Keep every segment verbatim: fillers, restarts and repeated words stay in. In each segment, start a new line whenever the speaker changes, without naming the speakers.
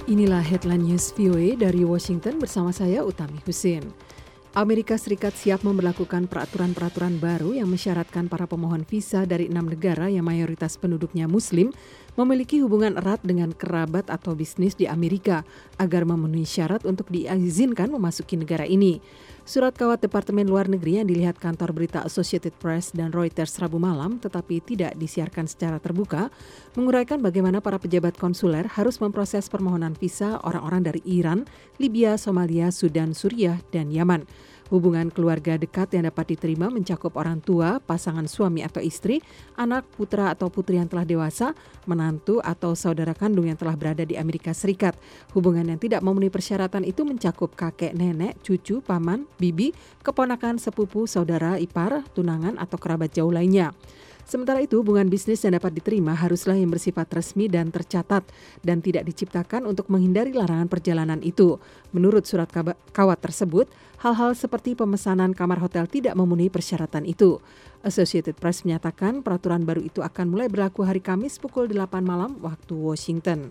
Inilah Headline News V O A dari Washington bersama saya Utami Husin. Amerika Serikat siap memberlakukan peraturan-peraturan baru yang mensyaratkan para pemohon visa dari enam negara yang mayoritas penduduknya Muslim memiliki hubungan erat dengan kerabat atau bisnis di Amerika agar memenuhi syarat untuk diizinkan memasuki negara ini. Surat kawat Departemen Luar Negeri yang dilihat kantor berita Associated Press dan Reuters Rabu malam tetapi tidak disiarkan secara terbuka, menguraikan bagaimana para pejabat konsuler harus memproses permohonan visa orang-orang dari Iran, Libya, Somalia, Sudan, Suriah, dan Yaman. Hubungan keluarga dekat yang dapat diterima mencakup orang tua, pasangan suami atau istri, anak, putra atau putri yang telah dewasa, menantu atau saudara kandung yang telah berada di Amerika Serikat. Hubungan yang tidak memenuhi persyaratan itu mencakup kakek, nenek, cucu, paman, bibi, keponakan, sepupu, saudara, ipar, tunangan atau kerabat jauh lainnya. Sementara itu, hubungan bisnis yang dapat diterima haruslah yang bersifat resmi dan tercatat dan tidak diciptakan untuk menghindari larangan perjalanan itu. Menurut surat kawat tersebut, hal-hal seperti pemesanan kamar hotel tidak memenuhi persyaratan itu. Associated Press menyatakan peraturan baru itu akan mulai berlaku hari Kamis pukul delapan malam waktu Washington.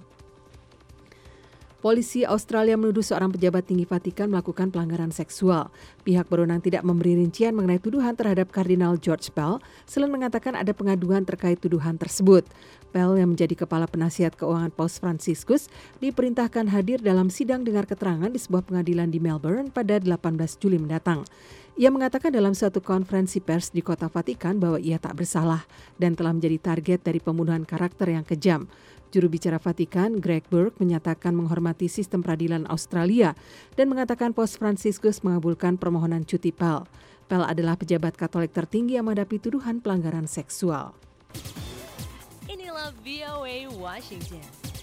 Polisi Australia menuduh seorang pejabat tinggi Vatikan melakukan pelanggaran seksual. Pihak berwenang tidak memberi rincian mengenai tuduhan terhadap Kardinal George Pell, selain mengatakan ada pengaduan terkait tuduhan tersebut. Pell yang menjadi kepala penasihat keuangan Paus Franciscus diperintahkan hadir dalam sidang dengar keterangan di sebuah pengadilan di Melbourne pada delapan belas Juli mendatang. Ia mengatakan dalam suatu konferensi pers di kota Vatikan bahwa ia tak bersalah dan telah menjadi target dari pembunuhan karakter yang kejam. Juru bicara Vatikan, Greg Burke, menyatakan menghormati sistem peradilan Australia dan mengatakan Paus Franciscus mengabulkan permohonan cuti Pell. Pell adalah pejabat Katolik tertinggi yang menghadapi tuduhan pelanggaran seksual.
Inilah V O A Washington.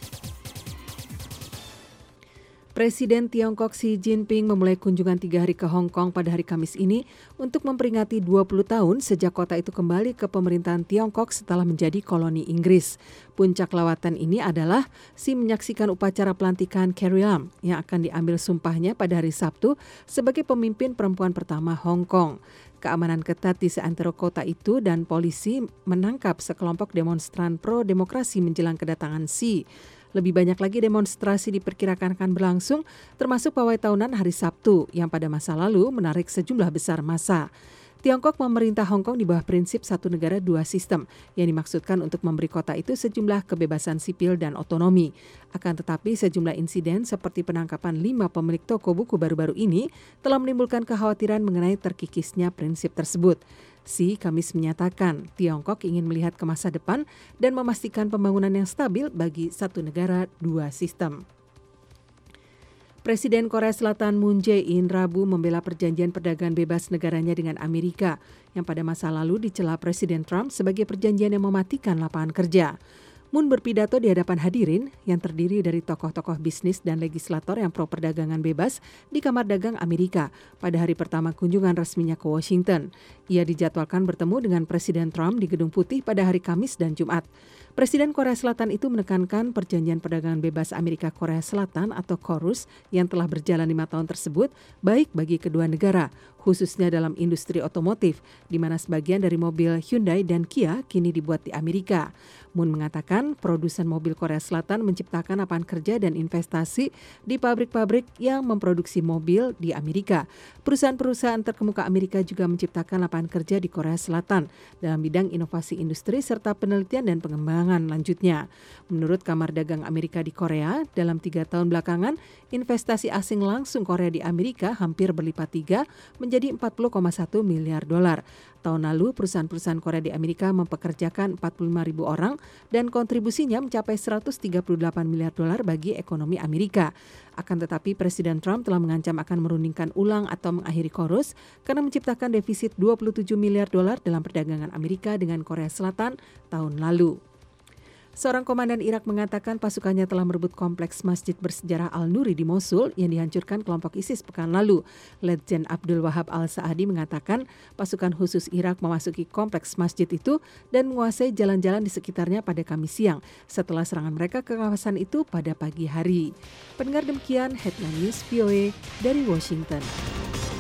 Presiden Tiongkok Xi Jinping memulai kunjungan tiga hari ke Hong Kong pada hari Kamis ini untuk memperingati dua puluh tahun sejak kota itu kembali ke pemerintahan Tiongkok setelah menjadi koloni Inggris. Puncak lawatan ini adalah Xi menyaksikan upacara pelantikan Carrie Lam yang akan diambil sumpahnya pada hari Sabtu sebagai pemimpin perempuan pertama Hong Kong. Keamanan ketat di seantero kota itu dan polisi menangkap sekelompok demonstran pro-demokrasi menjelang kedatangan Xi. Lebih banyak lagi demonstrasi diperkirakan akan berlangsung, termasuk pawai tahunan hari Sabtu yang pada masa lalu menarik sejumlah besar massa. Tiongkok memerintah Hong Kong di bawah prinsip satu negara dua sistem yang dimaksudkan untuk memberi kota itu sejumlah kebebasan sipil dan otonomi. Akan tetapi sejumlah insiden seperti penangkapan lima pemilik toko buku baru-baru ini telah menimbulkan kekhawatiran mengenai terkikisnya prinsip tersebut. Xi Kamis menyatakan Tiongkok ingin melihat ke masa depan dan memastikan pembangunan yang stabil bagi satu negara dua sistem. Presiden Korea Selatan Moon Jae-in Rabu membela perjanjian perdagangan bebas negaranya dengan Amerika yang pada masa lalu dicela Presiden Trump sebagai perjanjian yang mematikan lapangan kerja. Moon berpidato di hadapan hadirin yang terdiri dari tokoh-tokoh bisnis dan legislator yang pro perdagangan bebas di Kamar Dagang Amerika pada hari pertama kunjungan resminya ke Washington. Ia dijadwalkan bertemu dengan Presiden Trump di Gedung Putih pada hari Kamis dan Jumat. Presiden Korea Selatan itu menekankan perjanjian perdagangan bebas Amerika Korea Selatan atau KORUS yang telah berjalan lima tahun tersebut baik bagi kedua negara, khususnya dalam industri otomotif, di mana sebagian dari mobil Hyundai dan Kia kini dibuat di Amerika. Moon mengatakan produsen mobil Korea Selatan menciptakan lapangan kerja dan investasi di pabrik-pabrik yang memproduksi mobil di Amerika. Perusahaan-perusahaan terkemuka Amerika juga menciptakan lapangan kerja di Korea Selatan dalam bidang inovasi industri serta penelitian dan pengembangan lanjutnya. Menurut Kamar Dagang Amerika di Korea, dalam tiga tahun belakangan, investasi asing langsung Korea di Amerika hampir berlipat tiga menjadi empat puluh koma satu miliar dolar. Tahun lalu, perusahaan-perusahaan Korea di Amerika mempekerjakan empat puluh lima ribu orang dan kontribusinya mencapai seratus tiga puluh delapan miliar dolar bagi ekonomi Amerika. Akan tetapi, Presiden Trump telah mengancam akan merundingkan ulang atau mengakhiri KORUS karena menciptakan defisit dua puluh tujuh miliar dolar dalam perdagangan Amerika dengan Korea Selatan tahun lalu. Seorang komandan Irak mengatakan pasukannya telah merebut kompleks masjid bersejarah Al-Nuri di Mosul yang dihancurkan kelompok ISIS pekan lalu. Letjen Abdul Wahab Al-Saadi mengatakan pasukan khusus Irak memasuki kompleks masjid itu dan menguasai jalan-jalan di sekitarnya pada Kamis siang setelah serangan mereka ke kawasan itu pada pagi hari. Pendengar, demikian Headline News V O A dari Washington.